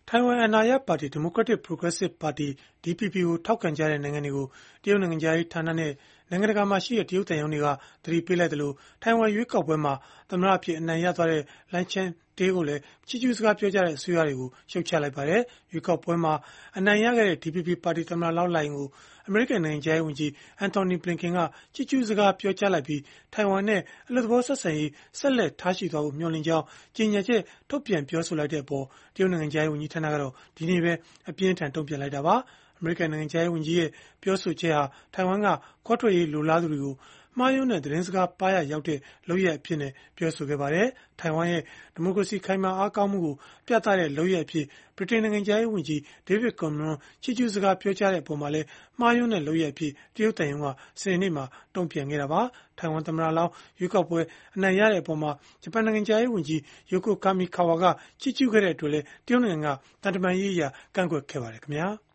ထိုင်ဝမ်အာဏာရပါတီ Democratic Progressive Party (DPP) ကိုထောက်ခံကြတဲ့နိုင်ငံတွေကို တရုတ်နိုင်ငံခြားရေးဌာနနဲ့ နိုင်ငံတကာမှာရှိတဲ့ တရုတ်သံရုံးတွေက သတိပေးလိုက်သလို၊ ထိုင်ဝမ်ရွေးကောက်ပွဲမှာ သမ္မတအဖြစ် အနိုင်ရသွားတဲ့ Lai Ching-te ကိုလည်း ချီးကျုးစကားပြောကြတဲ့ အစိုးရတွေကို ရှုတ်ချလိုက်ပါတယ်။ ရွေးကောက်ပွဲမှာ အနိုင်ရခဲ့တဲ့ DPP ပါတီသမ္မတလောင်း Lai ကို အမေရိကန်နိုင်ငံခြားရေးဝန်ကြီး Antony Blinken က ချီးကျုးစကားပြောကြားလိုက်ပြီး၊ ထိုင်ဝမ်နဲ့ အလွတ်သဘော ဆက်ဆံရေး ဆက်လက်ထားရှိသွားဖို့ မျှော်လင့်ကြောင်း ကြေညာချက်ထုတ်ပြန်ပြောဆိုလိုက်တဲ့အပေါ် တရုတ်နိုင်ငံခြားရေးဝန်ကြီးဌာနကတော့ ဒီနေ့ပဲ အပြင်းအထန် တုံ့ပြန်လိုက်တာပါ။ အမေရိကန်နိုင်ငံခြားရေးဝန်ကြီးရဲ့ ပြောဆိုချက်ဟာ ထိုင်ဝမ်က ခွဲထွက်ရေးလိုလားသူတွေကို မှားယွင်းတဲ့ သတင်းစကားပါးရာရောက်တဲ့ လုပ်ရပ်အဖြစ်နဲ့ ပြောဆိုခဲ့ပါတယ်။ ထိုင်ဝမ်ရဲ့ ဒီမိုကရေစီခိုင်မာအားကောင်းမှုကို ပြသတဲ့လုပ်ရပ်အဖြစ် ဗြိတိန်နိုင်ငံခြားရေးဝန်ကြီး David Cameron ချီးကျုးစကားပြောကြားခဲ့တဲ့အပေါ်မှာလည်း မှားယွင်းတဲ့လုပ်ရပ်အဖြစ် တရုတ်သံရုံးက စနေနေ့မှာ တုံ့ပြန်ခဲ့တာပါ။ ထိုင်ဝမ်သမ္မတလောင်း ရွေးကောက်ပွဲ အနိုင်ရတဲ့အပေါ် ဂျပန်နိုင်ငံခြားရေးဝန်ကြီး Yoko Kamikawa က ချီးကျုးခဲ့တဲ့အတွက်လည်း တရုတ်နိုင်ငံက သံတမန်ရေးအရ ကန့်ကွက်ခဲ့ပါတယ်။